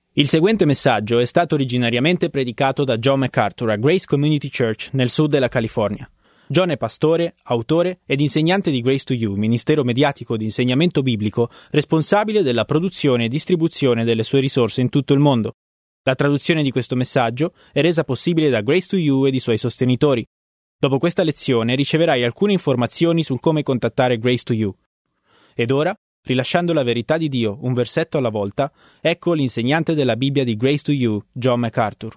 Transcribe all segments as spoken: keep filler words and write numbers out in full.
Il seguente messaggio è stato originariamente predicato da John MacArthur a Grace Community Church nel sud della California. John è pastore, autore ed insegnante di Grace to You, ministero mediatico di insegnamento biblico responsabile della produzione e distribuzione delle sue risorse in tutto il mondo. La traduzione di questo messaggio è resa possibile da Grace to You ed i suoi sostenitori. Dopo questa lezione riceverai alcune informazioni sul come contattare Grace to You. Ed ora, rilasciando la verità di Dio un versetto alla volta, ecco l'insegnante della Bibbia di Grace to You, John MacArthur.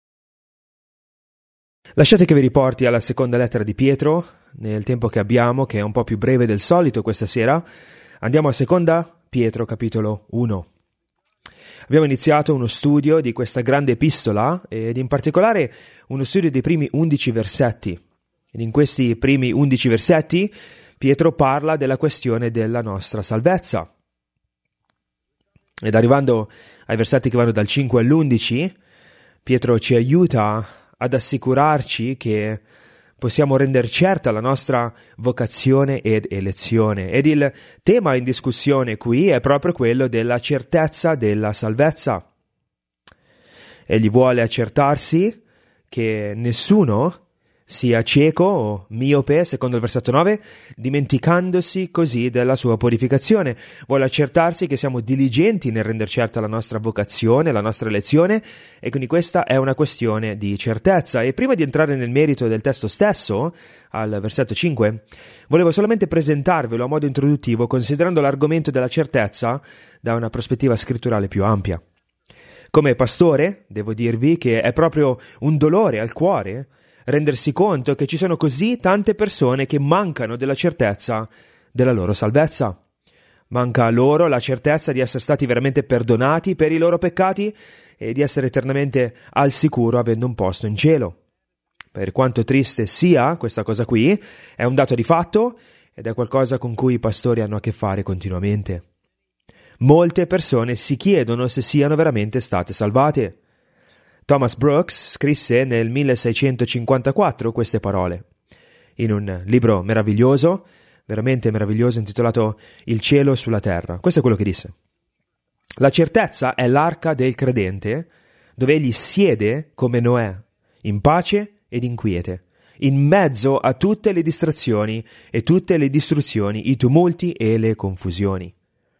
Lasciate che vi riporti alla seconda lettera di Pietro, nel tempo che abbiamo, che è un po' più breve del solito questa sera. Andiamo a seconda Pietro, capitolo uno. Abbiamo iniziato uno studio di questa grande epistola ed in particolare uno studio dei primi undici versetti. Ed in questi primi undici versetti Pietro parla della questione della nostra salvezza. Ed arrivando ai versetti che vanno dal cinque all'undici, Pietro ci aiuta ad assicurarci che possiamo rendere certa la nostra vocazione ed elezione. Ed il tema in discussione qui è proprio quello della certezza della salvezza. Egli vuole accertarsi che nessuno sia cieco o miope, secondo il versetto nove, dimenticandosi così della sua purificazione. Vuole accertarsi che siamo diligenti nel rendere certa la nostra vocazione, la nostra elezione, e quindi questa è una questione di certezza. E prima di entrare nel merito del testo stesso, al versetto cinque, volevo solamente presentarvelo a modo introduttivo, considerando l'argomento della certezza da una prospettiva scritturale più ampia. Come pastore, devo dirvi che è proprio un dolore al cuore rendersi conto che ci sono così tante persone che mancano della certezza della loro salvezza. Manca a loro la certezza di essere stati veramente perdonati per i loro peccati e di essere eternamente al sicuro avendo un posto in cielo. Per quanto triste sia questa cosa qui, è un dato di fatto ed è qualcosa con cui i pastori hanno a che fare continuamente. Molte persone si chiedono se siano veramente state salvate. Thomas Brooks scrisse nel milleseicentocinquantaquattro queste parole, in un libro meraviglioso, veramente meraviglioso, intitolato Il cielo sulla terra. Questo è quello che disse. La certezza è l'arca del credente, dove egli siede come Noè, in pace ed in quiete, in mezzo a tutte le distrazioni e tutte le distruzioni, i tumulti e le confusioni.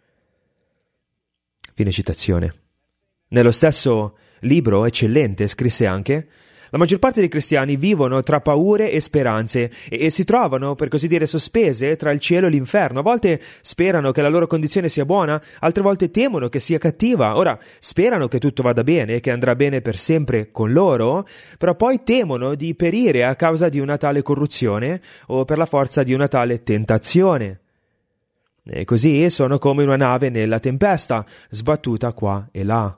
Fine citazione. Nello stesso libro eccellente scrisse anche: la maggior parte dei cristiani vivono tra paure e speranze e, e si trovano, per così dire, sospese tra il cielo e l'inferno. A volte sperano che la loro condizione sia buona, altre volte temono che sia cattiva. Ora, sperano che tutto vada bene, che andrà bene per sempre con loro, però poi temono di perire a causa di una tale corruzione o per la forza di una tale tentazione. E così sono come una nave nella tempesta, sbattuta qua e là.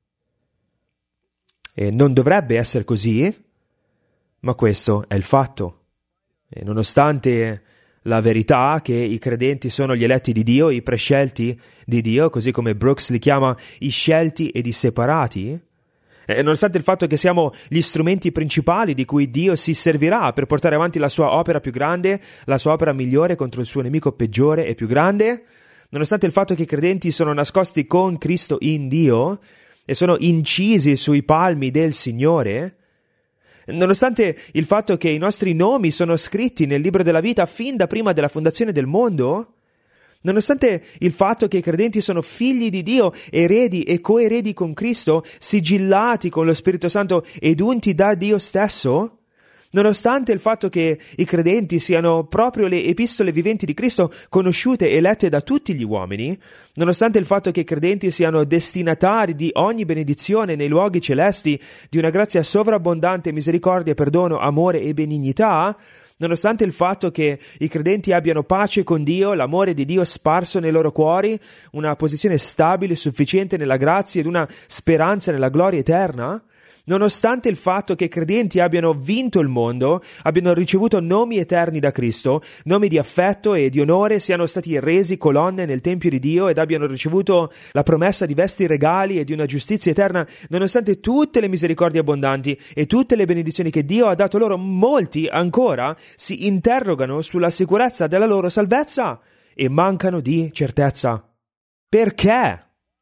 E non dovrebbe essere così, ma questo è il fatto. E nonostante la verità che i credenti sono gli eletti di Dio, i prescelti di Dio, così come Brooks li chiama i scelti ed i separati, e nonostante il fatto che siamo gli strumenti principali di cui Dio si servirà per portare avanti la sua opera più grande, la sua opera migliore contro il suo nemico peggiore e più grande, nonostante il fatto che i credenti sono nascosti con Cristo in Dio e sono incisi sui palmi del Signore, nonostante il fatto che i nostri nomi sono scritti nel libro della vita fin da prima della fondazione del mondo, nonostante il fatto che i credenti sono figli di Dio, eredi e coeredi con Cristo, sigillati con lo Spirito Santo ed unti da Dio stesso, nonostante il fatto che i credenti siano proprio le epistole viventi di Cristo, conosciute e lette da tutti gli uomini, nonostante il fatto che i credenti siano destinatari di ogni benedizione nei luoghi celesti, di una grazia sovrabbondante, misericordia, perdono, amore e benignità, nonostante il fatto che i credenti abbiano pace con Dio, l'amore di Dio sparso nei loro cuori, una posizione stabile, sufficiente nella grazia ed una speranza nella gloria eterna, nonostante il fatto che i credenti abbiano vinto il mondo, abbiano ricevuto nomi eterni da Cristo, nomi di affetto e di onore, siano stati resi colonne nel Tempio di Dio ed abbiano ricevuto la promessa di vesti regali e di una giustizia eterna, nonostante tutte le misericordie abbondanti e tutte le benedizioni che Dio ha dato loro, molti ancora si interrogano sulla sicurezza della loro salvezza e mancano di certezza. Perché?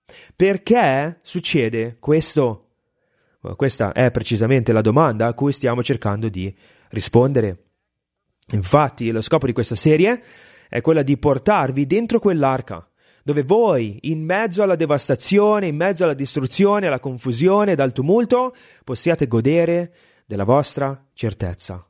Perché succede questo? Questa è precisamente la domanda a cui stiamo cercando di rispondere. Infatti, lo scopo di questa serie è quella di portarvi dentro quell'arca, dove voi, in mezzo alla devastazione, in mezzo alla distruzione, alla confusione, dal tumulto, possiate godere della vostra certezza.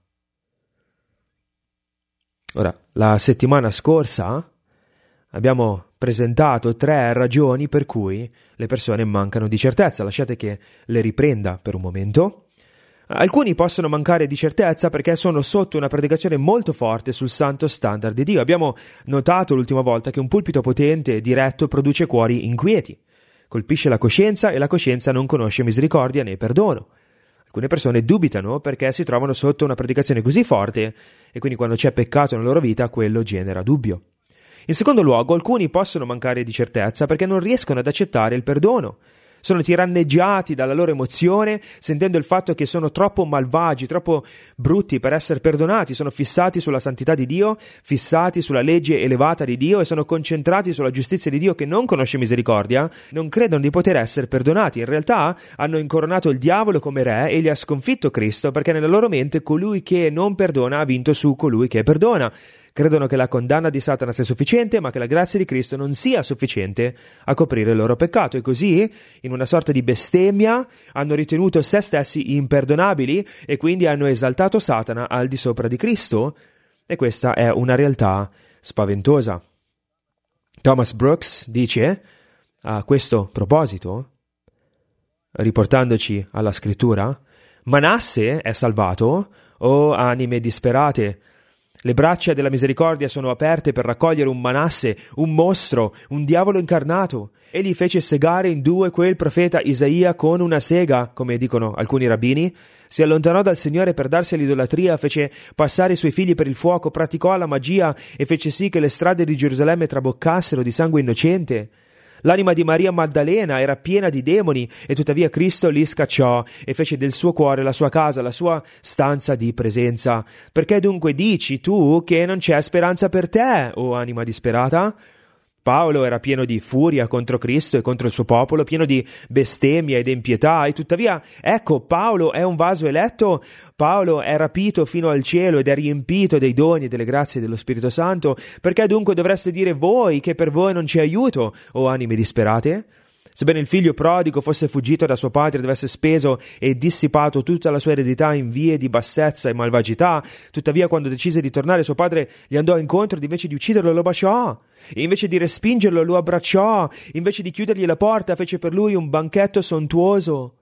Ora, la settimana scorsa abbiamo presentato tre ragioni per cui le persone mancano di certezza. Lasciate che le riprenda per un momento. Alcuni possono mancare di certezza perché sono sotto una predicazione molto forte sul santo standard di Dio. Abbiamo notato l'ultima volta che un pulpito potente e diretto produce cuori inquieti, colpisce la coscienza e la coscienza non conosce misericordia né perdono. Alcune persone dubitano perché si trovano sotto una predicazione così forte e quindi quando c'è peccato nella loro vita quello genera dubbio. In secondo luogo, alcuni possono mancare di certezza perché non riescono ad accettare il perdono. Sono tiranneggiati dalla loro emozione, sentendo il fatto che sono troppo malvagi, troppo brutti per essere perdonati. Sono fissati sulla santità di Dio, fissati sulla legge elevata di Dio e sono concentrati sulla giustizia di Dio che non conosce misericordia. Non credono di poter essere perdonati. In realtà hanno incoronato il diavolo come re e gli ha sconfitto Cristo perché nella loro mente colui che non perdona ha vinto su colui che perdona. Credono che la condanna di Satana sia sufficiente, ma che la grazia di Cristo non sia sufficiente a coprire il loro peccato. E così, in una sorta di bestemmia, hanno ritenuto se stessi imperdonabili e quindi hanno esaltato Satana al di sopra di Cristo. E questa è una realtà spaventosa. Thomas Brooks dice a questo proposito, riportandoci alla scrittura: Manasse è salvato, o anime disperate. Le braccia della misericordia sono aperte per raccogliere un Manasse, un mostro, un diavolo incarnato. Egli fece segare in due quel profeta Isaia con una sega, come dicono alcuni rabbini. Si allontanò dal Signore per darsi all'idolatria, fece passare i suoi figli per il fuoco, praticò la magia e fece sì che le strade di Gerusalemme traboccassero di sangue innocente. L'anima di Maria Maddalena era piena di demoni e tuttavia Cristo li scacciò e fece del suo cuore la sua casa, la sua stanza di presenza. Perché dunque dici tu che non c'è speranza per te, o anima disperata? Paolo era pieno di furia contro Cristo e contro il suo popolo, pieno di bestemmia ed impietà, e tuttavia, ecco, Paolo è un vaso eletto, Paolo è rapito fino al cielo ed è riempito dei doni e delle grazie dello Spirito Santo. Perché dunque dovreste dire voi che per voi non c'è aiuto, o anime disperate? Sebbene il figlio prodigo fosse fuggito da suo padre ed avesse speso e dissipato tutta la sua eredità in vie di bassezza e malvagità, tuttavia quando decise di tornare suo padre gli andò incontro ed invece di ucciderlo lo baciò, e invece di respingerlo lo abbracciò, invece di chiudergli la porta fece per lui un banchetto sontuoso.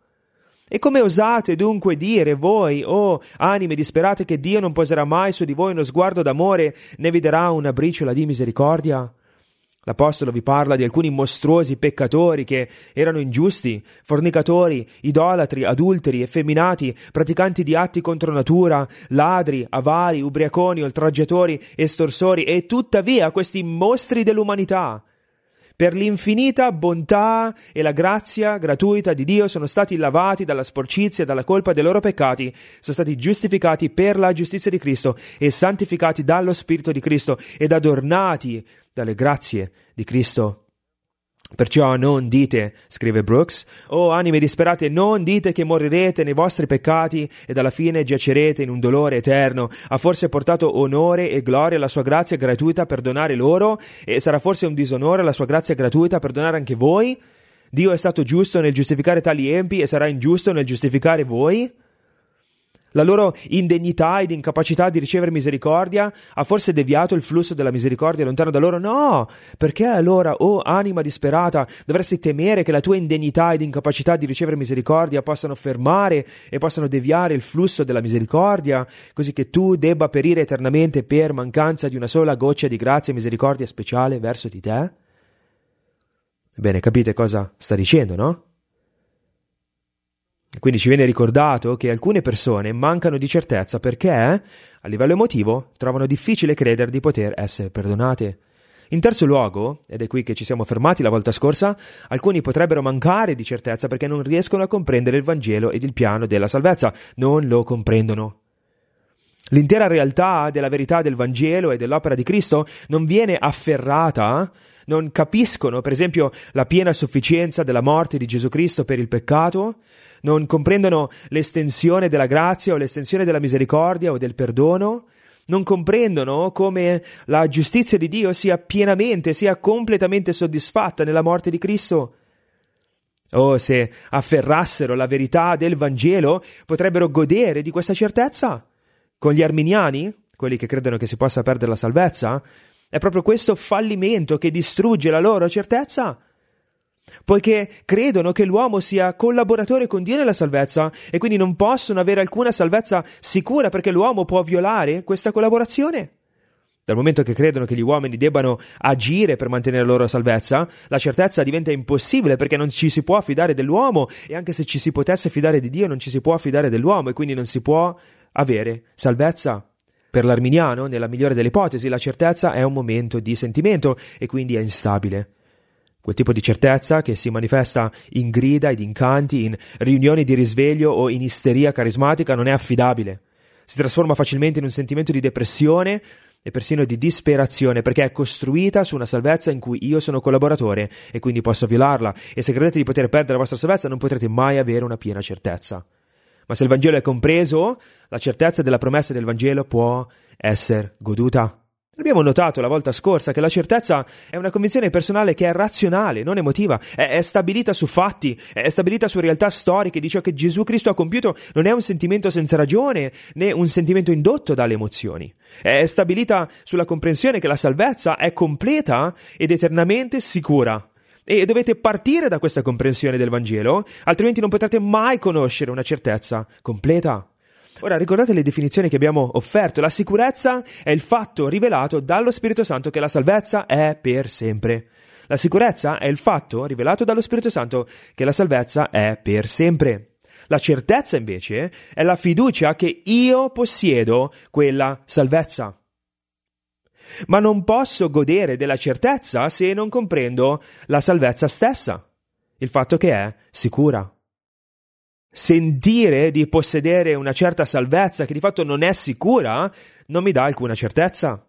E come osate dunque dire voi, oh anime disperate, che Dio non poserà mai su di voi uno sguardo d'amore, né vi darà una briciola di misericordia? L'Apostolo vi parla di alcuni mostruosi peccatori che erano ingiusti, fornicatori, idolatri, adulteri, effeminati, praticanti di atti contro natura, ladri, avari, ubriaconi, oltraggiatori, estorsori, e tuttavia questi mostri dell'umanità, per l'infinita bontà e la grazia gratuita di Dio, sono stati lavati dalla sporcizia e dalla colpa dei loro peccati, sono stati giustificati per la giustizia di Cristo e santificati dallo Spirito di Cristo ed adornati dalle grazie di Cristo. Perciò non dite, scrive Brooks, o anime disperate, non dite che morirete nei vostri peccati ed alla fine giacerete in un dolore eterno. Ha forse portato onore e gloria alla sua grazia gratuita per donare loro, e sarà forse un disonore alla sua grazia gratuita per donare anche voi? Dio è stato giusto nel giustificare tali empi e sarà ingiusto nel giustificare voi? La loro indegnità ed incapacità di ricevere misericordia ha forse deviato il flusso della misericordia lontano da loro? No! Perché allora, oh anima disperata, dovresti temere che la tua indegnità ed incapacità di ricevere misericordia possano fermare e possano deviare il flusso della misericordia, così che tu debba perire eternamente per mancanza di una sola goccia di grazia e misericordia speciale verso di te? Bene, capite cosa sta dicendo, no? Quindi ci viene ricordato che alcune persone mancano di certezza perché, a livello emotivo, trovano difficile credere di poter essere perdonate. In terzo luogo, ed è qui che ci siamo fermati la volta scorsa, alcuni potrebbero mancare di certezza perché non riescono a comprendere il Vangelo ed il piano della salvezza, non lo comprendono. L'intera realtà della verità del Vangelo e dell'opera di Cristo non viene afferrata non capiscono, per esempio, la piena sufficienza della morte di Gesù Cristo per il peccato, non comprendono l'estensione della grazia o l'estensione della misericordia o del perdono, non comprendono come la giustizia di Dio sia pienamente, sia completamente soddisfatta nella morte di Cristo. O se afferrassero la verità del Vangelo, potrebbero godere di questa certezza. Con gli arminiani, quelli che credono che si possa perdere la salvezza, è proprio questo fallimento che distrugge la loro certezza, poiché credono che l'uomo sia collaboratore con Dio nella salvezza e quindi non possono avere alcuna salvezza sicura perché l'uomo può violare questa collaborazione. Dal momento che credono che gli uomini debbano agire per mantenere la loro salvezza, la certezza diventa impossibile perché non ci si può fidare dell'uomo e anche se ci si potesse fidare di Dio non ci si può fidare dell'uomo e quindi non si può avere salvezza. Per l'arminiano, nella migliore delle ipotesi, la certezza è un momento di sentimento e quindi è instabile. Quel tipo di certezza che si manifesta in grida ed in canti, in riunioni di risveglio o in isteria carismatica non è affidabile. Si trasforma facilmente in un sentimento di depressione e persino di disperazione perché è costruita su una salvezza in cui io sono collaboratore e quindi posso violarla e se credete di poter perdere la vostra salvezza non potrete mai avere una piena certezza. Ma se il Vangelo è compreso, la certezza della promessa del Vangelo può essere goduta. Abbiamo notato la volta scorsa che la certezza è una convinzione personale che è razionale, non emotiva, è, è stabilita su fatti, è stabilita su realtà storiche di ciò che Gesù Cristo ha compiuto, non è un sentimento senza ragione, né un sentimento indotto dalle emozioni. È stabilita sulla comprensione che la salvezza è completa ed eternamente sicura. E dovete partire da questa comprensione del Vangelo, altrimenti non potrete mai conoscere una certezza completa. Ora, ricordate le definizioni che abbiamo offerto. La sicurezza è il fatto rivelato dallo Spirito Santo che la salvezza è per sempre. La sicurezza è il fatto rivelato dallo Spirito Santo che la salvezza è per sempre. La certezza, invece, è la fiducia che io possiedo quella salvezza. Ma non posso godere della certezza se non comprendo la salvezza stessa, il fatto che è sicura. Sentire di possedere una certa salvezza che di fatto non è sicura non mi dà alcuna certezza.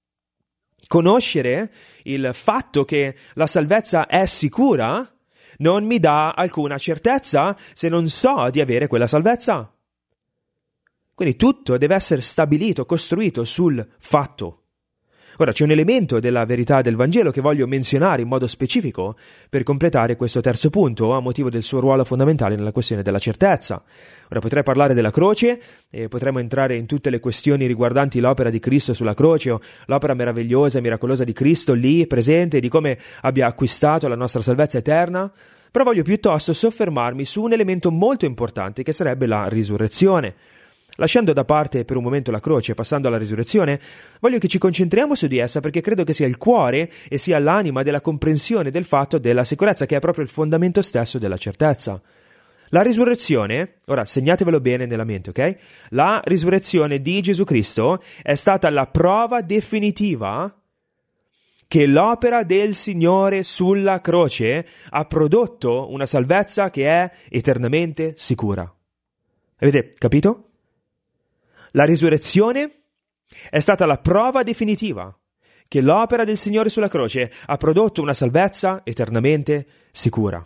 Conoscere il fatto che la salvezza è sicura non mi dà alcuna certezza se non so di avere quella salvezza. Quindi tutto deve essere stabilito, costruito sul fatto. Ora c'è un elemento della verità del Vangelo che voglio menzionare in modo specifico per completare questo terzo punto a motivo del suo ruolo fondamentale nella questione della certezza. Ora potrei parlare della croce e potremmo entrare in tutte le questioni riguardanti l'opera di Cristo sulla croce o l'opera meravigliosa e miracolosa di Cristo lì presente e di come abbia acquistato la nostra salvezza eterna, però voglio piuttosto soffermarmi su un elemento molto importante che sarebbe la risurrezione. Lasciando da parte per un momento la croce e passando alla risurrezione, voglio che ci concentriamo su di essa perché credo che sia il cuore e sia l'anima della comprensione del fatto della sicurezza, che è proprio il fondamento stesso della certezza. La risurrezione, ora segnatevelo bene nella mente, ok? La risurrezione di Gesù Cristo è stata la prova definitiva che l'opera del Signore sulla croce ha prodotto una salvezza che è eternamente sicura. Avete capito? La risurrezione è stata la prova definitiva che l'opera del Signore sulla croce ha prodotto una salvezza eternamente sicura.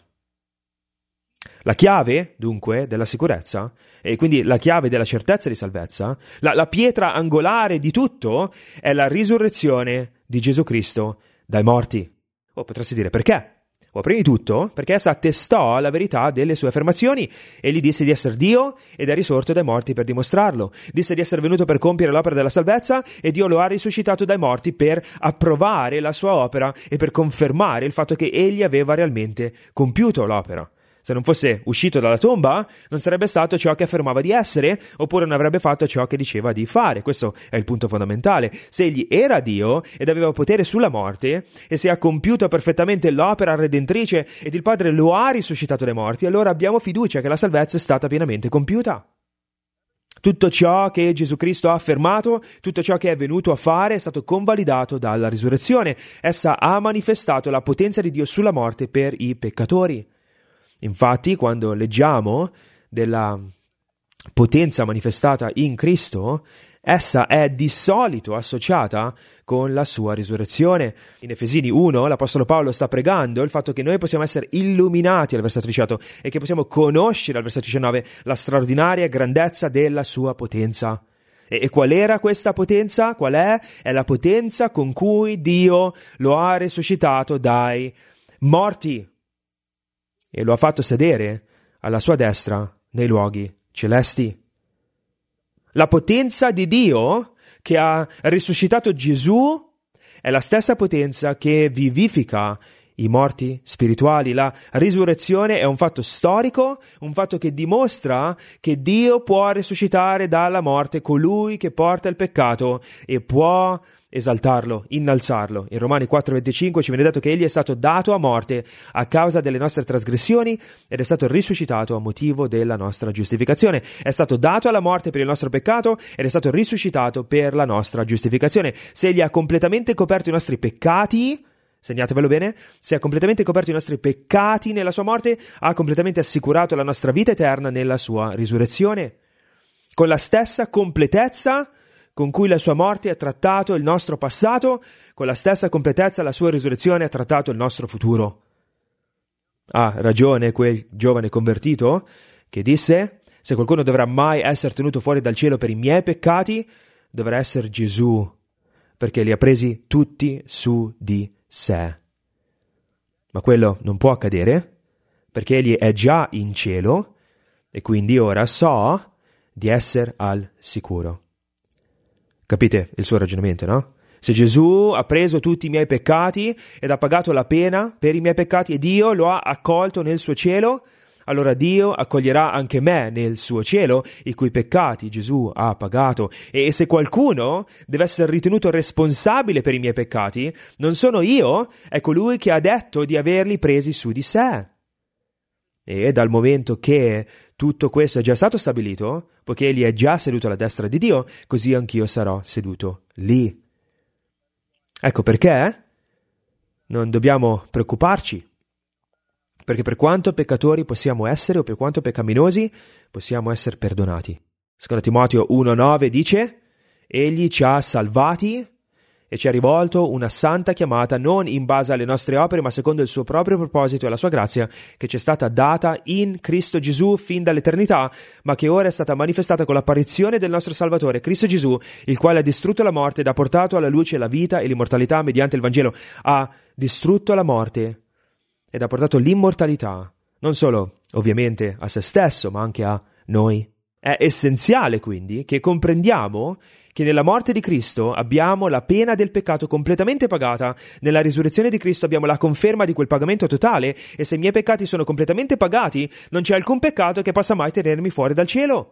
La chiave, dunque, della sicurezza, e quindi la chiave della certezza di salvezza, la, la pietra angolare di tutto, è la risurrezione di Gesù Cristo dai morti. O potresti dire perché? O prima di tutto, perché essa attestò la verità delle sue affermazioni. Egli disse di essere Dio ed è risorto dai morti per dimostrarlo. Disse di essere venuto per compiere l'opera della salvezza e Dio lo ha risuscitato dai morti per approvare la sua opera e per confermare il fatto che egli aveva realmente compiuto l'opera. Se non fosse uscito dalla tomba, non sarebbe stato ciò che affermava di essere, oppure non avrebbe fatto ciò che diceva di fare. Questo è il punto fondamentale. Se egli era Dio ed aveva potere sulla morte, e se ha compiuto perfettamente l'opera redentrice ed il Padre lo ha risuscitato dai morti, allora abbiamo fiducia che la salvezza è stata pienamente compiuta. Tutto ciò che Gesù Cristo ha affermato, tutto ciò che è venuto a fare è stato convalidato dalla risurrezione. Essa ha manifestato la potenza di Dio sulla morte per i peccatori. Infatti, quando leggiamo della potenza manifestata in Cristo, essa è di solito associata con la sua risurrezione. In Efesini uno l'Apostolo Paolo sta pregando il fatto che noi possiamo essere illuminati al versetto diciotto e che possiamo conoscere al versetto diciannove la straordinaria grandezza della sua potenza. E, e qual era questa potenza? Qual è? È la potenza con cui Dio lo ha risuscitato dai morti e lo ha fatto sedere alla sua destra nei luoghi celesti. La potenza di Dio che ha risuscitato Gesù è la stessa potenza che vivifica i morti spirituali. La risurrezione è un fatto storico, un fatto che dimostra che Dio può risuscitare dalla morte colui che porta il peccato e può esaltarlo, innalzarlo. In Romani quattro venticinque ci viene detto che egli è stato dato a morte a causa delle nostre trasgressioni ed è stato risuscitato a motivo della nostra giustificazione. È stato dato alla morte per il nostro peccato ed è stato risuscitato per la nostra giustificazione. Se egli ha completamente coperto i nostri peccati, segnatevelo bene, se ha completamente coperto i nostri peccati nella sua morte, ha completamente assicurato la nostra vita eterna nella sua risurrezione. Con la stessa completezza con cui la sua morte ha trattato il nostro passato, con la stessa completezza la sua risurrezione ha trattato il nostro futuro. Ha ragione quel giovane convertito che disse: se qualcuno dovrà mai essere tenuto fuori dal cielo per i miei peccati, dovrà essere Gesù, perché li ha presi tutti su di sé. Ma quello non può accadere, perché egli è già in cielo e quindi ora so di essere al sicuro. Capite il suo ragionamento, no? Se Gesù ha preso tutti i miei peccati ed ha pagato la pena per i miei peccati e Dio lo ha accolto nel suo cielo, allora Dio accoglierà anche me nel suo cielo, i cui peccati Gesù ha pagato. E se qualcuno deve essere ritenuto responsabile per i miei peccati, non sono io, è colui che ha detto di averli presi su di sé. E dal momento che tutto questo è già stato stabilito, poiché egli è già seduto alla destra di Dio, così anch'io sarò seduto lì. Ecco perché non dobbiamo preoccuparci, perché per quanto peccatori possiamo essere o per quanto peccaminosi possiamo essere perdonati. Secondo Timoteo uno nove dice: egli ci ha salvati e ci ha rivolto una santa chiamata non in base alle nostre opere, ma secondo il suo proprio proposito e la sua grazia, che ci è stata data in Cristo Gesù fin dall'eternità, ma che ora è stata manifestata con l'apparizione del nostro Salvatore, Cristo Gesù, il quale ha distrutto la morte ed ha portato alla luce la vita e l'immortalità mediante il Vangelo. Ha distrutto la morte ed ha portato l'immortalità, non solo ovviamente a se stesso, ma anche a noi. È essenziale quindi che comprendiamo che nella morte di Cristo abbiamo la pena del peccato completamente pagata, nella risurrezione di Cristo abbiamo la conferma di quel pagamento totale, e se i miei peccati sono completamente pagati, non c'è alcun peccato che possa mai tenermi fuori dal cielo.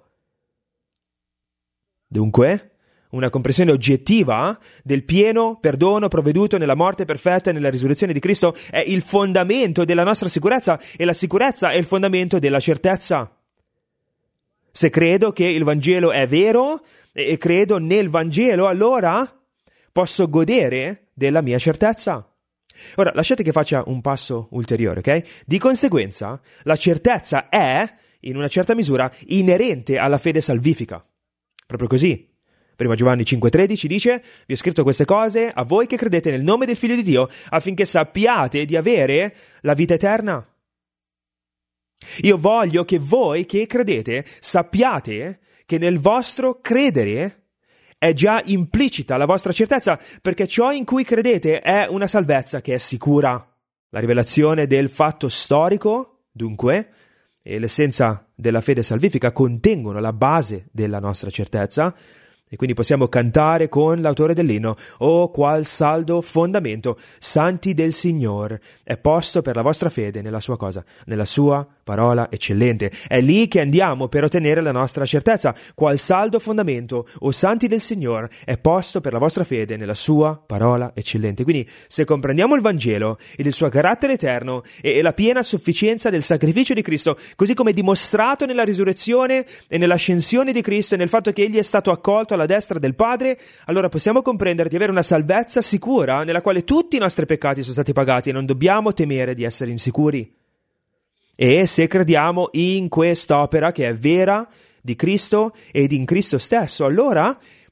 Dunque, una comprensione oggettiva del pieno perdono provveduto nella morte perfetta e nella risurrezione di Cristo è il fondamento della nostra sicurezza, e la sicurezza è il fondamento della certezza. Se credo che il Vangelo è vero e credo nel Vangelo, allora posso godere della mia certezza. Ora, lasciate che faccia un passo ulteriore, ok? Di conseguenza, la certezza è, in una certa misura, inerente alla fede salvifica. Proprio così. Prima Giovanni cinque tredici dice: vi ho scritto queste cose a voi che credete nel nome del Figlio di Dio, affinché sappiate di avere la vita eterna. Io voglio che voi che credete sappiate che nel vostro credere è già implicita la vostra certezza, perché ciò in cui credete è una salvezza che è sicura. La rivelazione del fatto storico, dunque, e l'essenza della fede salvifica contengono la base della nostra certezza, e quindi possiamo cantare con l'autore dell'inno: «Oh, qual saldo fondamento, santi del Signor, è posto per la vostra fede nella sua cosa, nella sua parola eccellente». È lì che andiamo per ottenere la nostra certezza. Qual saldo fondamento, o santi del Signor, è posto per la vostra fede nella sua parola eccellente. Quindi, se comprendiamo il Vangelo ed il suo carattere eterno e la piena sufficienza del sacrificio di Cristo, così come dimostrato nella risurrezione e nell'ascensione di Cristo e nel fatto che egli è stato accolto alla destra del Padre, allora possiamo comprendere di avere una salvezza sicura nella quale tutti i nostri peccati sono stati pagati e non dobbiamo temere di essere insicuri. E se crediamo in quest'opera che è vera di Cristo ed in Cristo stesso, allora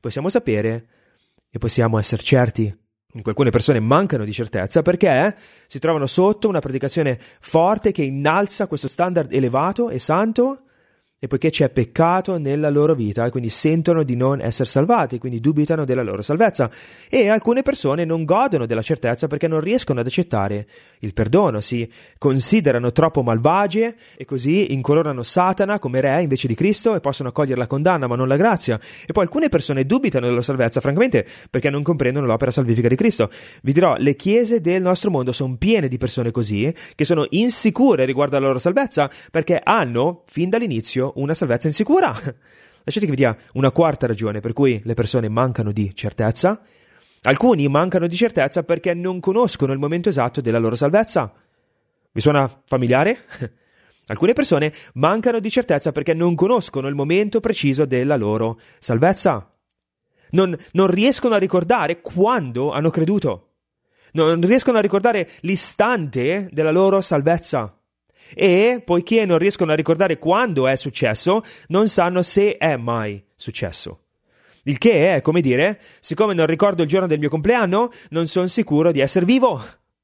possiamo sapere e possiamo essere certi. Alcune persone mancano di certezza perché si trovano sotto una predicazione forte che innalza questo standard elevato e santo, e poiché c'è peccato nella loro vita, quindi sentono di non essere salvati, quindi dubitano della loro salvezza. E alcune persone non godono della certezza perché non riescono ad accettare il perdono, si considerano troppo malvagie e così incoronano Satana come re invece di Cristo e possono accogliere la condanna ma non la grazia. E poi alcune persone dubitano della loro salvezza, francamente, perché non comprendono l'opera salvifica di Cristo. Vi dirò, le chiese del nostro mondo sono piene di persone così, che sono insicure riguardo alla loro salvezza perché hanno, fin dall'inizio, una salvezza insicura. Lasciate che vi dia una quarta ragione per cui le persone mancano di certezza. Alcuni mancano di certezza perché non conoscono il momento esatto della loro salvezza. Vi suona familiare? Alcune persone mancano di certezza perché non conoscono il momento preciso della loro salvezza. Non, non riescono a ricordare quando hanno creduto. Non riescono a ricordare l'istante della loro salvezza. E, poiché non riescono a ricordare quando è successo, non sanno se è mai successo. Il che è come dire, siccome non ricordo il giorno del mio compleanno, non sono sicuro di essere vivo.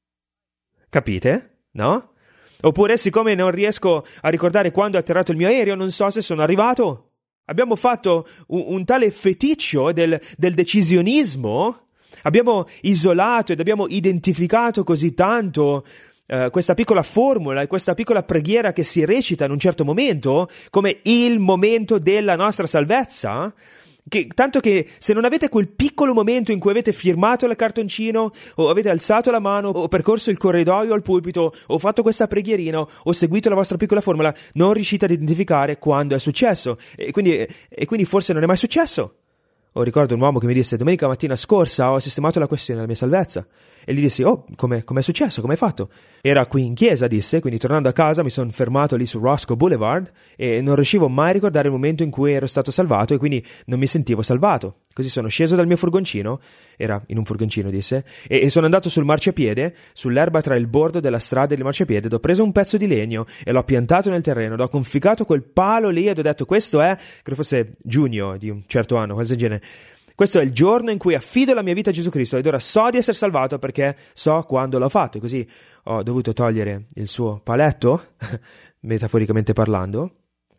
Capite? No? Oppure, siccome non riesco a ricordare quando è atterrato il mio aereo, non so se sono arrivato. Abbiamo fatto un, un tale feticcio del, del decisionismo, abbiamo isolato ed abbiamo identificato così tanto Uh, questa piccola formula e questa piccola preghiera che si recita in un certo momento come il momento della nostra salvezza, che, tanto che se non avete quel piccolo momento in cui avete firmato il cartoncino o avete alzato la mano o percorso il corridoio al pulpito o fatto questa preghierina o seguito la vostra piccola formula, non riuscite ad identificare quando è successo e quindi, e quindi forse non è mai successo. O ricordo un uomo che mi disse: domenica mattina scorsa ho sistemato la questione della mia salvezza. E gli dissi: oh, come è successo? Come hai fatto? Era qui in chiesa, disse, quindi tornando a casa mi sono fermato lì su Roscoe Boulevard e non riuscivo mai a ricordare il momento in cui ero stato salvato e quindi non mi sentivo salvato. Così sono sceso dal mio furgoncino, era in un furgoncino, disse, e, e sono andato sul marciapiede, sull'erba tra il bordo della strada e il marciapiede, ed ho preso un pezzo di legno e l'ho piantato nel terreno, ed ho conficcato quel palo lì ed ho detto: questo è, credo fosse giugno di un certo anno, qualcosa del genere, questo è il giorno in cui affido la mia vita a Gesù Cristo ed ora so di essere salvato perché so quando l'ho fatto. E così ho dovuto togliere il suo paletto, metaforicamente parlando.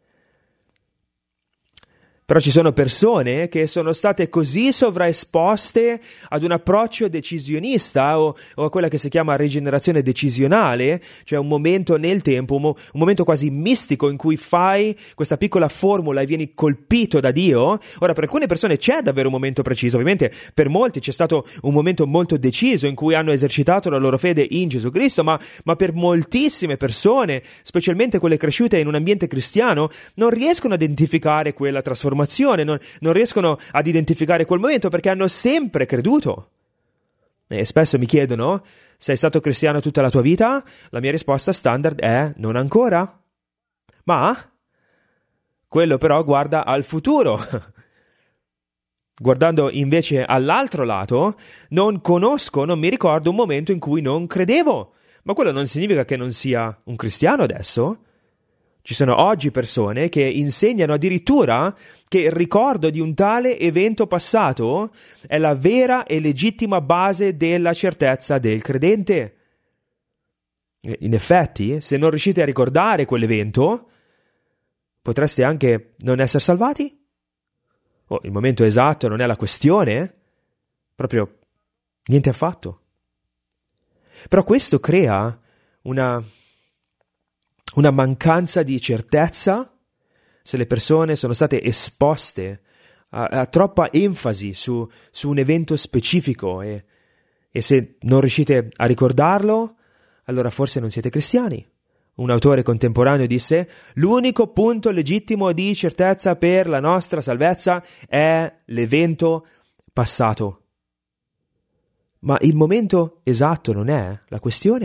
Però ci sono persone che sono state così sovraesposte ad un approccio decisionista o, o a quella che si chiama rigenerazione decisionale, cioè un momento nel tempo, un, mo- un momento quasi mistico in cui fai questa piccola formula e vieni colpito da Dio. Ora, per alcune persone c'è davvero un momento preciso, ovviamente per molti c'è stato un momento molto deciso in cui hanno esercitato la loro fede in Gesù Cristo, ma, ma per moltissime persone, specialmente quelle cresciute in un ambiente cristiano, non riescono a identificare quella trasformazione. Non, non riescono ad identificare quel momento perché hanno sempre creduto. E spesso mi chiedono: sei stato cristiano tutta la tua vita? La mia risposta standard è: non ancora. Ma quello però guarda al futuro. Guardando invece all'altro lato, non conosco, non mi ricordo un momento in cui non credevo. Ma quello non significa che non sia un cristiano adesso. Ci sono oggi persone che insegnano addirittura che il ricordo di un tale evento passato è la vera e legittima base della certezza del credente. In effetti, se non riuscite a ricordare quell'evento, potreste anche non essere salvati? Oh, il momento esatto non è la questione? Proprio niente affatto. Però questo crea una... una mancanza di certezza se le persone sono state esposte a, a troppa enfasi su, su un evento specifico e, e se non riuscite a ricordarlo, allora forse non siete cristiani. Un autore contemporaneo disse: l'unico punto legittimo di certezza per la nostra salvezza è l'evento passato. Ma il momento esatto non è la questione.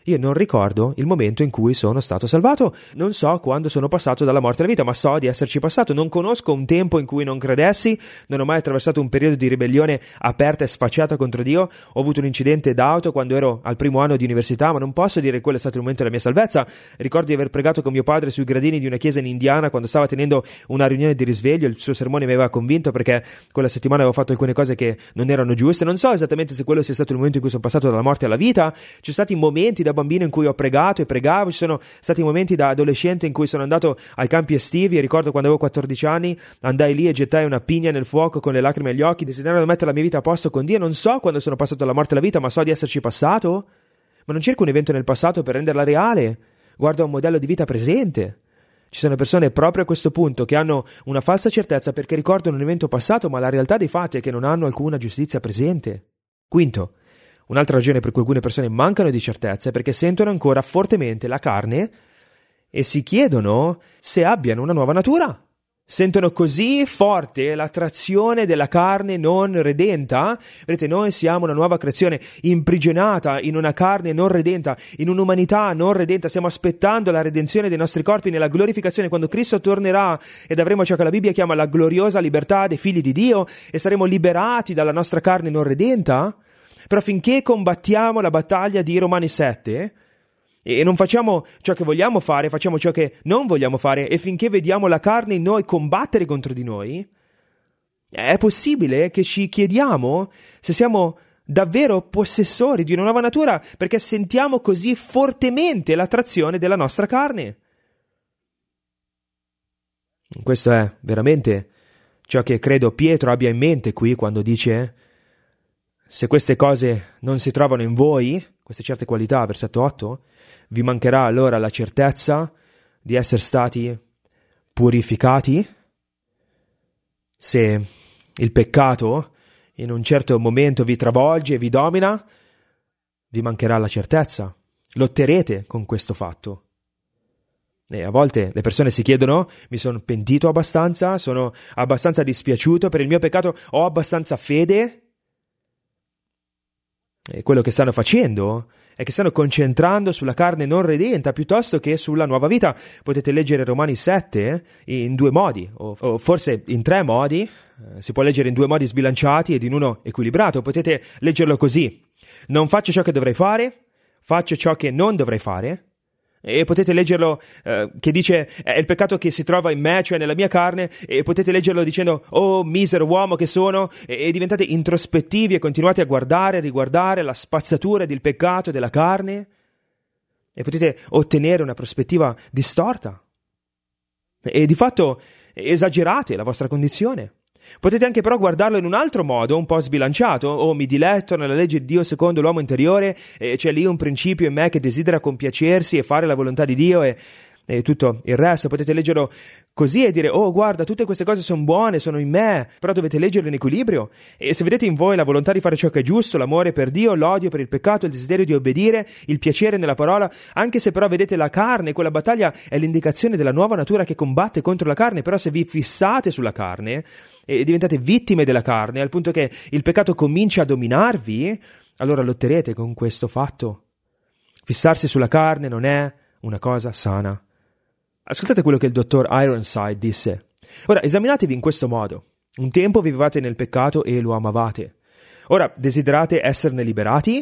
Io non ricordo il momento in cui sono stato salvato, non so quando sono passato dalla morte alla vita, ma so di esserci passato. Non conosco un tempo in cui non credessi, non ho mai attraversato un periodo di ribellione aperta e sfacciata contro Dio. Ho avuto un incidente d'auto quando ero al primo anno di università, ma non posso dire che quello è stato il momento della mia salvezza. Ricordo di aver pregato con mio padre sui gradini di una chiesa in Indiana quando stava tenendo una riunione di risveglio. Il suo sermone mi aveva convinto perché quella settimana avevo fatto alcune cose che non erano giuste. Non so esattamente se quello sia stato il momento in cui sono passato dalla morte alla vita. Ci sono stati momenti da bambino in cui ho pregato e pregavo, ci sono stati momenti da adolescente in cui sono andato ai campi estivi e ricordo quando avevo quattordici anni andai lì e gettai una pigna nel fuoco con le lacrime agli occhi desiderando mettere la mia vita a posto con Dio. Non so quando sono passato dalla morte alla vita, ma so di esserci passato. Ma non cerco un evento nel passato per renderla reale, guardo a un modello di vita presente. Ci sono persone proprio a questo punto che hanno una falsa certezza perché ricordano un evento passato, ma la realtà dei fatti è che non hanno alcuna giustizia presente. Quinto, un'altra ragione per cui alcune persone mancano di certezza è perché sentono ancora fortemente la carne e si chiedono se abbiano una nuova natura. Sentono così forte l'attrazione della carne non redenta. Vedete, noi siamo una nuova creazione imprigionata in una carne non redenta, in un'umanità non redenta. Stiamo aspettando la redenzione dei nostri corpi nella glorificazione, quando Cristo tornerà ed avremo ciò che la Bibbia chiama la gloriosa libertà dei figli di Dio e saremo liberati dalla nostra carne non redenta. Però finché combattiamo la battaglia di Romani sette e non facciamo ciò che vogliamo fare, facciamo ciò che non vogliamo fare, e finché vediamo la carne in noi combattere contro di noi, è possibile che ci chiediamo se siamo davvero possessori di una nuova natura, perché sentiamo così fortemente l'attrazione della nostra carne. Questo è veramente ciò che credo Pietro abbia in mente qui quando dice: se queste cose non si trovano in voi, queste certe qualità, versetto otto, vi mancherà allora la certezza di essere stati purificati. Se il peccato in un certo momento vi travolge e vi domina, vi mancherà la certezza. Lotterete con questo fatto. E a volte le persone si chiedono: mi sono pentito abbastanza? Sono abbastanza dispiaciuto per il mio peccato? Ho abbastanza fede? E quello che stanno facendo è che stanno concentrando sulla carne non redenta piuttosto che sulla nuova vita. Potete leggere Romani sette in due modi, o, o forse in tre modi. Eh, si può leggere in due modi sbilanciati ed in uno equilibrato. Potete leggerlo così: non faccio ciò che dovrei fare, faccio ciò che non dovrei fare. E potete leggerlo eh, che dice: è il peccato che si trova in me, cioè nella mia carne. E potete leggerlo dicendo: oh misero uomo che sono, e, e diventate introspettivi e continuate a guardare e riguardare la spazzatura del peccato della carne, e potete ottenere una prospettiva distorta e di fatto esagerate la vostra condizione. Potete anche però guardarlo in un altro modo, un po' sbilanciato: oh, mi diletto nella legge di Dio secondo l'uomo interiore, e c'è lì un principio in me che desidera compiacersi e fare la volontà di Dio, e, e tutto il resto. Potete leggerlo così e dire: oh, guarda, tutte queste cose sono buone, sono in me, però dovete leggerlo in equilibrio. E se vedete in voi la volontà di fare ciò che è giusto, l'amore per Dio, l'odio per il peccato, il desiderio di obbedire, il piacere nella parola, anche se però vedete la carne, quella battaglia è l'indicazione della nuova natura che combatte contro la carne. Però se vi fissate sulla carne e diventate vittime della carne al punto che il peccato comincia a dominarvi, allora lotterete con questo fatto. Fissarsi sulla carne non è una cosa sana. Ascoltate quello che il dottor Ironside disse: ora esaminatevi in questo modo. Un tempo vivevate nel peccato e lo amavate. Ora desiderate esserne liberati?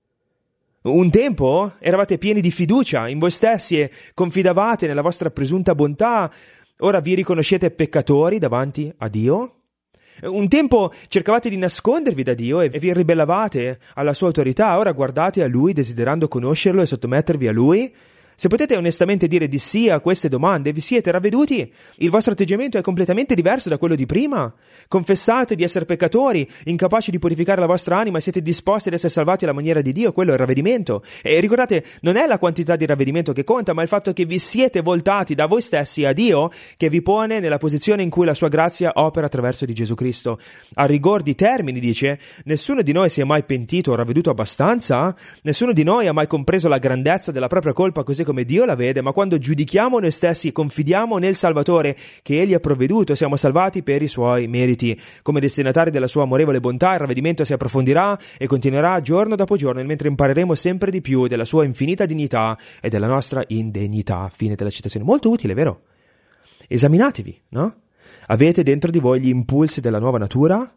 Un tempo eravate pieni di fiducia in voi stessi e confidavate nella vostra presunta bontà. Ora vi riconoscete peccatori davanti a Dio? Un tempo cercavate di nascondervi da Dio e vi ribellavate alla sua autorità. Ora guardate a Lui desiderando conoscerlo e sottomettervi a Lui? Se potete onestamente dire di sì a queste domande, vi siete ravveduti? Il vostro atteggiamento è completamente diverso da quello di prima? Confessate di essere peccatori, incapaci di purificare la vostra anima, e siete disposti ad essere salvati alla maniera di Dio? Quello è il ravvedimento. E ricordate, non è la quantità di ravvedimento che conta, ma il fatto che vi siete voltati da voi stessi a Dio, che vi pone nella posizione in cui la sua grazia opera attraverso di Gesù Cristo. A rigor di termini, dice: nessuno di noi si è mai pentito o ravveduto abbastanza? Nessuno di noi ha mai compreso la grandezza della propria colpa, così come come Dio la vede, ma quando giudichiamo noi stessi e confidiamo nel Salvatore che Egli ha provveduto, siamo salvati per i Suoi meriti. Come destinatari della Sua amorevole bontà, il ravvedimento si approfondirà e continuerà giorno dopo giorno, mentre impareremo sempre di più della Sua infinita dignità e della nostra indegnità. Fine della citazione. Molto utile, vero? Esaminatevi, no? Avete dentro di voi gli impulsi della nuova natura?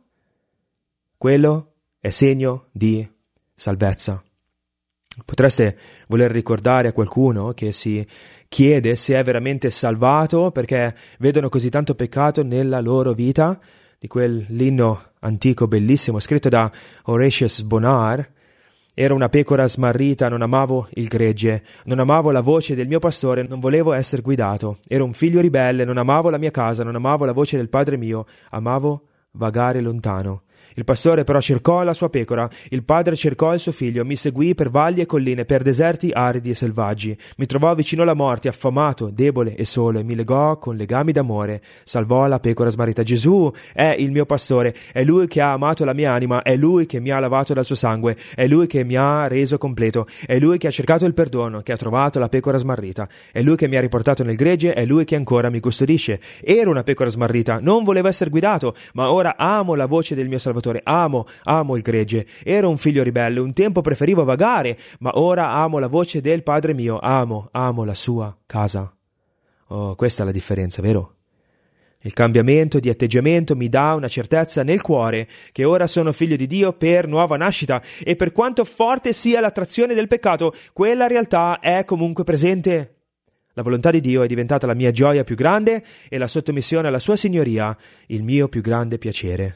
Quello è segno di salvezza. Potreste voler ricordare a qualcuno che si chiede se è veramente salvato perché vedono così tanto peccato nella loro vita, di quell'inno antico bellissimo scritto da Horatius Bonar. Ero una pecora smarrita, non amavo il gregge, non amavo la voce del mio pastore, non volevo essere guidato. Ero un figlio ribelle, non amavo la mia casa, non amavo la voce del padre mio, amavo vagare lontano. Il pastore però cercò la sua pecora, il padre cercò il suo figlio, mi seguì per valli e colline, per deserti aridi e selvaggi. Mi trovò vicino alla morte, affamato, debole e solo, e mi legò con legami d'amore. Salvò la pecora smarrita. Gesù è il mio pastore, è Lui che ha amato la mia anima, è Lui che mi ha lavato dal suo sangue, è Lui che mi ha reso completo, è Lui che ha cercato il perdono, che ha trovato la pecora smarrita, è Lui che mi ha riportato nel gregge, è Lui che ancora mi custodisce. Ero una pecora smarrita, non volevo essere guidato, ma ora amo la voce del mio Salvatore. Amo, amo il gregge. Ero un figlio ribelle, un tempo preferivo vagare, ma ora amo la voce del Padre mio, amo, amo la sua casa. Oh, questa è la differenza, vero? Il cambiamento di atteggiamento mi dà una certezza nel cuore che ora sono figlio di Dio per nuova nascita e per quanto forte sia l'attrazione del peccato, quella realtà è comunque presente. La volontà di Dio è diventata la mia gioia più grande e la sottomissione alla sua signoria il mio più grande piacere.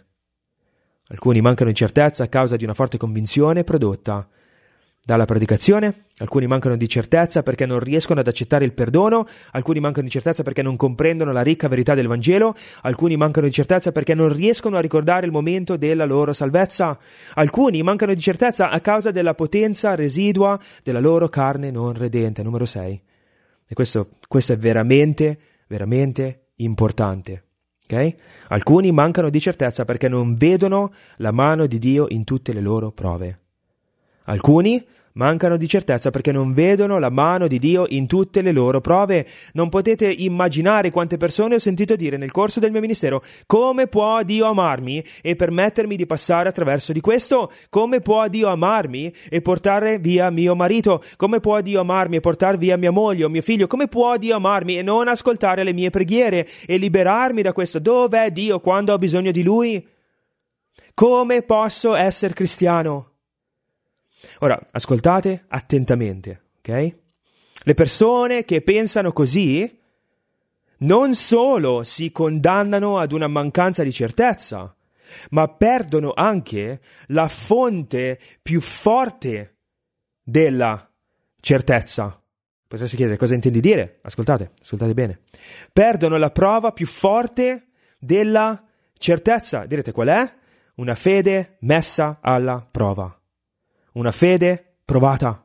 Alcuni mancano di certezza a causa di una forte convinzione prodotta dalla predicazione, alcuni mancano di certezza perché non riescono ad accettare il perdono, alcuni mancano di certezza perché non comprendono la ricca verità del Vangelo, alcuni mancano di certezza perché non riescono a ricordare il momento della loro salvezza, alcuni mancano di certezza a causa della potenza residua della loro carne non redenta. Numero sei. E questo, questo è veramente, veramente importante. Okay? Alcuni mancano di certezza perché non vedono la mano di Dio in tutte le loro prove. Alcuni mancano di certezza perché non vedono la mano di Dio in tutte le loro prove. Non potete immaginare quante persone ho sentito dire nel corso del mio ministero: come può Dio amarmi e permettermi di passare attraverso di questo? Come può Dio amarmi e portare via mio marito? Come può Dio amarmi e portare via mia moglie o mio figlio? Come può Dio amarmi e non ascoltare le mie preghiere e liberarmi da questo? Dov'è Dio quando ho bisogno di Lui? Come posso essere cristiano? Ora, ascoltate attentamente, ok? Le persone che pensano così non solo si condannano ad una mancanza di certezza, ma perdono anche la fonte più forte della certezza. Potreste chiedere cosa intendi dire? Ascoltate, ascoltate bene. Perdono la prova più forte della certezza. Direte qual è? Una fede messa alla prova. Una fede provata.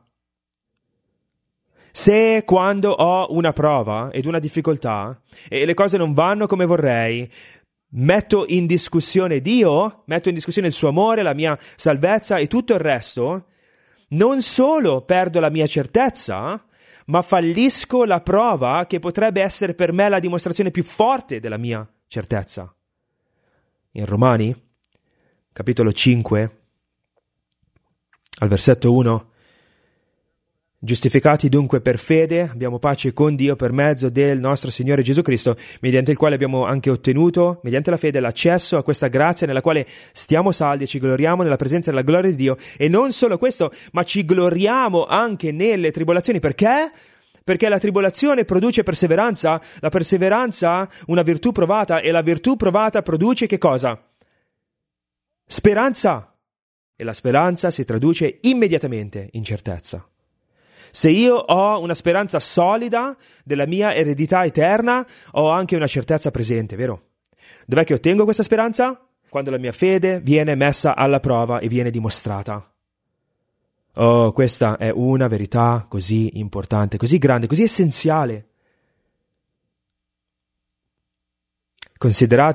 Se quando ho una prova ed una difficoltà e le cose non vanno come vorrei, metto in discussione Dio, metto in discussione il suo amore, la mia salvezza e tutto il resto, non solo perdo la mia certezza, ma fallisco la prova che potrebbe essere per me la dimostrazione più forte della mia certezza. In Romani, capitolo cinque, al versetto uno, giustificati dunque per fede, abbiamo pace con Dio per mezzo del nostro Signore Gesù Cristo, mediante il quale abbiamo anche ottenuto, mediante la fede, l'accesso a questa grazia nella quale stiamo saldi e ci gloriamo nella presenza della gloria di Dio. E non solo questo, ma ci gloriamo anche nelle tribolazioni. Perché? Perché la tribolazione produce perseveranza, la perseveranza una virtù provata, e la virtù provata produce che cosa? Speranza. E la speranza si traduce immediatamente in certezza. Se io ho una speranza solida della mia eredità eterna, ho anche una certezza presente, vero? Dov'è che ottengo questa speranza? Quando la mia fede viene messa alla prova e viene dimostrata. Oh, questa è una verità così importante, così grande, così essenziale. Considerate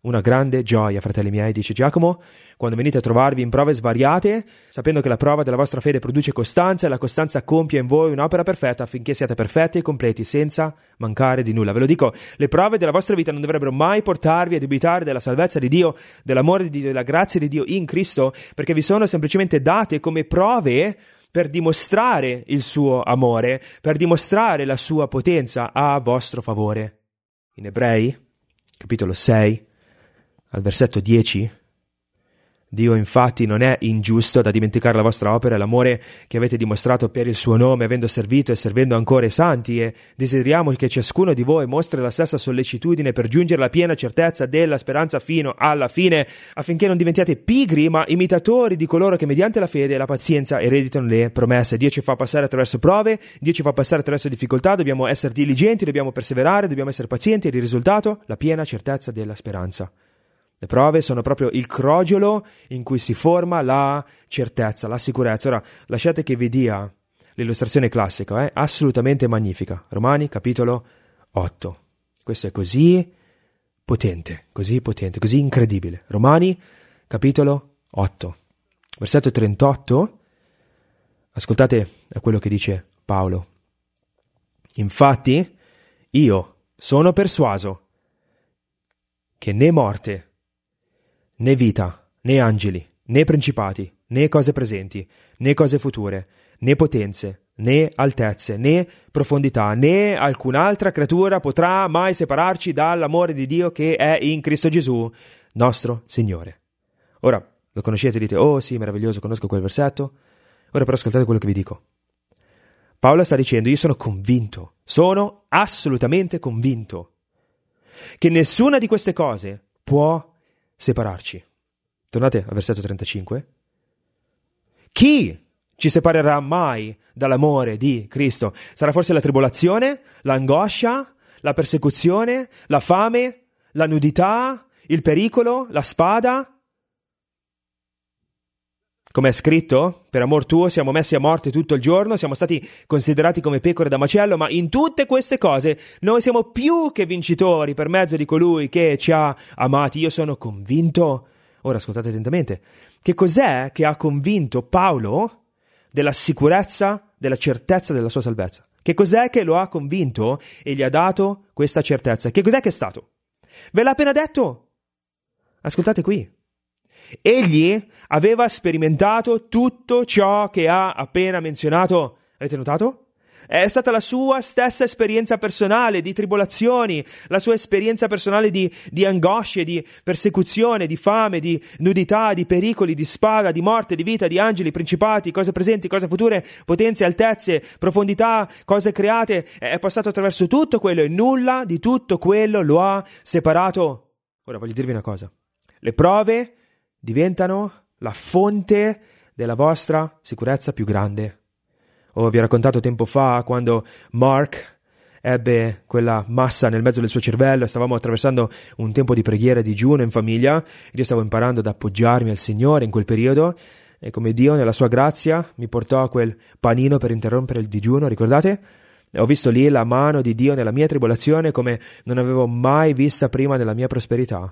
una grande gioia, fratelli miei, dice Giacomo, quando venite a trovarvi in prove svariate, sapendo che la prova della vostra fede produce costanza e la costanza compie in voi un'opera perfetta affinché siate perfetti e completi senza mancare di nulla. Ve lo dico, le prove della vostra vita non dovrebbero mai portarvi a dubitare della salvezza di Dio, dell'amore di Dio, della grazia di Dio in Cristo, perché vi sono semplicemente date come prove per dimostrare il suo amore, per dimostrare la sua potenza a vostro favore. In Ebrei, capitolo sei, al versetto dieci, Dio infatti non è ingiusto da dimenticare la vostra opera e l'amore che avete dimostrato per il suo nome, avendo servito e servendo ancora i santi, e desideriamo che ciascuno di voi mostri la stessa sollecitudine per giungere alla piena certezza della speranza fino alla fine, affinché non diventiate pigri, ma imitatori di coloro che mediante la fede e la pazienza ereditano le promesse. Dio ci fa passare attraverso prove, Dio ci fa passare attraverso difficoltà, dobbiamo essere diligenti, dobbiamo perseverare, dobbiamo essere pazienti, e il risultato? La piena certezza della speranza. Le prove sono proprio il crogiolo in cui si forma la certezza, la sicurezza. Ora, lasciate che vi dia l'illustrazione classica, è eh? assolutamente magnifica. Romani, capitolo otto. Questo è così potente, così potente, così incredibile. Romani, capitolo otto. Versetto trentotto, ascoltate a quello che dice Paolo. Infatti, io sono persuaso che né morte, né vita, né angeli, né principati, né cose presenti, né cose future, né potenze, né altezze, né profondità, né alcun'altra creatura potrà mai separarci dall'amore di Dio che è in Cristo Gesù, nostro Signore. Ora, lo conoscete e dite, oh sì, meraviglioso, conosco quel versetto. Ora però ascoltate quello che vi dico. Paolo sta dicendo, io sono convinto, sono assolutamente convinto, che nessuna di queste cose può separarci. Tornate al versetto trentacinque. Chi ci separerà mai dall'amore di Cristo? Sarà forse la tribolazione, l'angoscia, la persecuzione, la fame, la nudità, il pericolo, la spada? Come è scritto, per amor tuo siamo messi a morte tutto il giorno, siamo stati considerati come pecore da macello, ma in tutte queste cose noi siamo più che vincitori per mezzo di colui che ci ha amati. Io sono convinto, ora ascoltate attentamente, che cos'è che ha convinto Paolo della sicurezza, della certezza della sua salvezza? Che cos'è che lo ha convinto e gli ha dato questa certezza? Che cos'è che è stato? Ve l'ha appena detto. Ascoltate qui. Egli aveva sperimentato tutto ciò che ha appena menzionato. Avete notato? È stata la sua stessa esperienza personale di tribolazioni, la sua esperienza personale di, di angosce, di persecuzione, di fame, di nudità, di pericoli, di spada, di morte, di vita, di angeli, principati, cose presenti, cose future, potenze, altezze, profondità, cose create. È passato attraverso tutto quello e nulla di tutto quello lo ha separato. Ora voglio dirvi una cosa. Le prove diventano la fonte della vostra sicurezza più grande. Oh, vi ho raccontato tempo fa quando Mark ebbe quella massa nel mezzo del suo cervello e stavamo attraversando un tempo di preghiera e digiuno in famiglia. Io stavo imparando ad appoggiarmi al Signore in quel periodo e come Dio nella sua grazia mi portò a quel panino per interrompere il digiuno, ricordate? Ho visto lì la mano di Dio nella mia tribolazione come non avevo mai vista prima nella mia prosperità.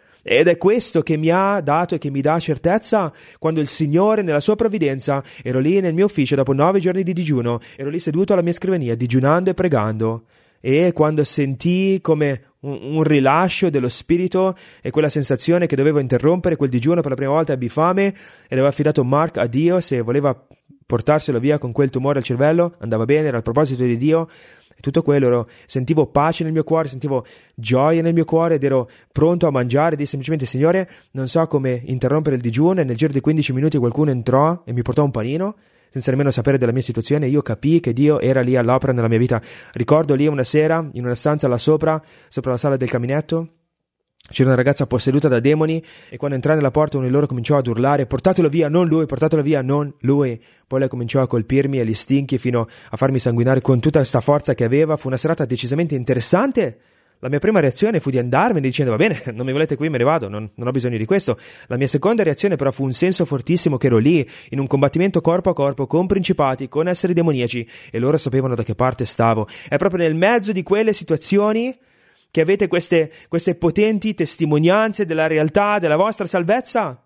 Ed è questo che mi ha dato e che mi dà certezza quando il Signore nella sua provvidenza, ero lì nel mio ufficio dopo nove giorni di digiuno, ero lì seduto alla mia scrivania digiunando e pregando, e quando sentii come un, un rilascio dello spirito e quella sensazione che dovevo interrompere quel digiuno per la prima volta, ebbi fame ed avevo affidato Mark a Dio se voleva portarselo via con quel tumore al cervello, andava bene, era il proposito di Dio. E tutto quello, ero, sentivo pace nel mio cuore, sentivo gioia nel mio cuore ed ero pronto a mangiare. Dissi semplicemente, Signore, non so come interrompere il digiuno, e nel giro di quindici minuti qualcuno entrò e mi portò un panino, senza nemmeno sapere della mia situazione. Io capii che Dio era lì all'opera nella mia vita. Ricordo lì una sera, in una stanza là sopra, sopra la sala del caminetto, c'era una ragazza posseduta da demoni e quando entrai nella porta uno di loro cominciò ad urlare, portatelo via, non lui, portatelo via, non lui. Poi lei cominciò a colpirmi agli stinchi fino a farmi sanguinare con tutta questa forza che aveva. Fu una serata decisamente interessante. La mia prima reazione fu di andarmene dicendo, va bene, non mi volete qui, me ne vado, non, non ho bisogno di questo. La mia seconda reazione però fu un senso fortissimo che ero lì, in un combattimento corpo a corpo, con principati, con esseri demoniaci, e loro sapevano da che parte stavo. È proprio nel mezzo di quelle situazioni che avete queste, queste potenti testimonianze della realtà della vostra salvezza?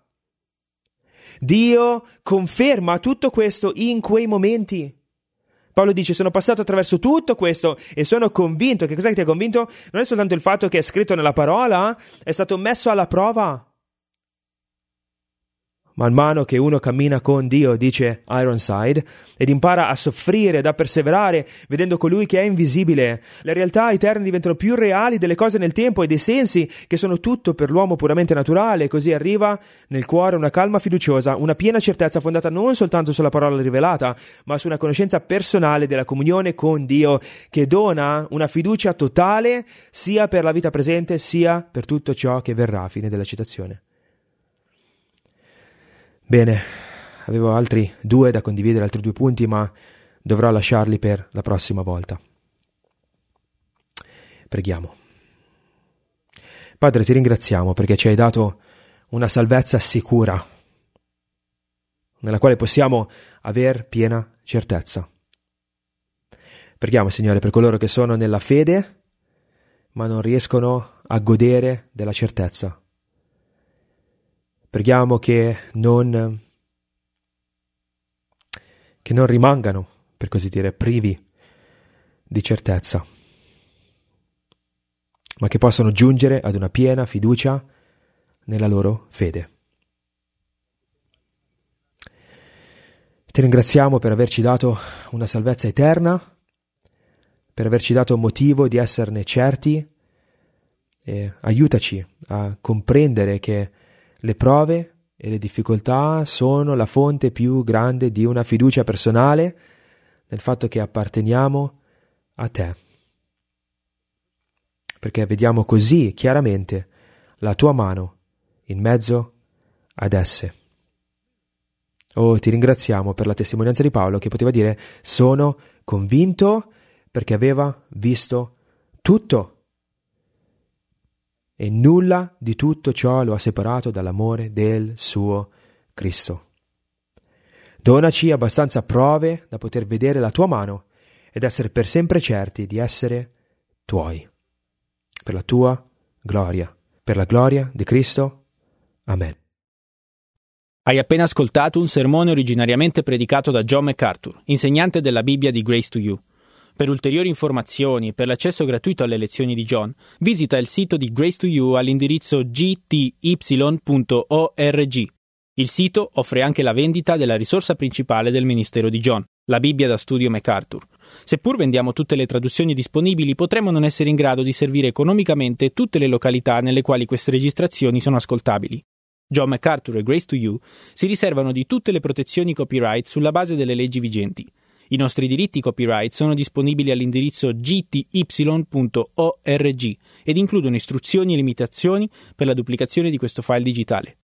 Dio conferma tutto questo in quei momenti. Paolo dice: sono passato attraverso tutto questo e sono convinto. Che cos'è che ti ha convinto? Non è soltanto il fatto che è scritto nella parola, è stato messo alla prova. Man mano che uno cammina con Dio, dice Ironside, ed impara a soffrire, ad perseverare, vedendo colui che è invisibile, le realtà eterne diventano più reali delle cose nel tempo e dei sensi, che sono tutto per l'uomo puramente naturale, e così arriva nel cuore una calma fiduciosa, una piena certezza fondata non soltanto sulla parola rivelata, ma su una conoscenza personale della comunione con Dio, che dona una fiducia totale sia per la vita presente, sia per tutto ciò che verrà. Fine della citazione. Bene, avevo altri due da condividere, altri due punti, ma dovrò lasciarli per la prossima volta. Preghiamo. Padre, ti ringraziamo perché ci hai dato una salvezza sicura, nella quale possiamo aver piena certezza. Preghiamo, Signore, per coloro che sono nella fede, ma non riescono a godere della certezza. Preghiamo che non, che non rimangano, per così dire, privi di certezza, ma che possano giungere ad una piena fiducia nella loro fede. Ti ringraziamo per averci dato una salvezza eterna, per averci dato un motivo di esserne certi, e aiutaci a comprendere che le prove e le difficoltà sono la fonte più grande di una fiducia personale nel fatto che apparteniamo a te, perché vediamo così chiaramente la tua mano in mezzo ad esse. Oh, ti ringraziamo per la testimonianza di Paolo che poteva dire: sono convinto perché aveva visto tutto. E nulla di tutto ciò lo ha separato dall'amore del suo Cristo. Donaci abbastanza prove da poter vedere la tua mano ed essere per sempre certi di essere tuoi. Per la tua gloria, per la gloria di Cristo. Amen. Hai appena ascoltato un sermone originariamente predicato da John MacArthur, insegnante della Bibbia di Grace to You. Per ulteriori informazioni e per l'accesso gratuito alle lezioni di John, visita il sito di Grace to You all'indirizzo g t y punto org. Il sito offre anche la vendita della risorsa principale del ministero di John, la Bibbia da studio MacArthur. Seppur vendiamo tutte le traduzioni disponibili, potremmo non essere in grado di servire economicamente tutte le località nelle quali queste registrazioni sono ascoltabili. John MacArthur e Grace to You si riservano di tutte le protezioni copyright sulla base delle leggi vigenti. I nostri diritti copyright sono disponibili all'indirizzo g t y punto org ed includono istruzioni e limitazioni per la duplicazione di questo file digitale.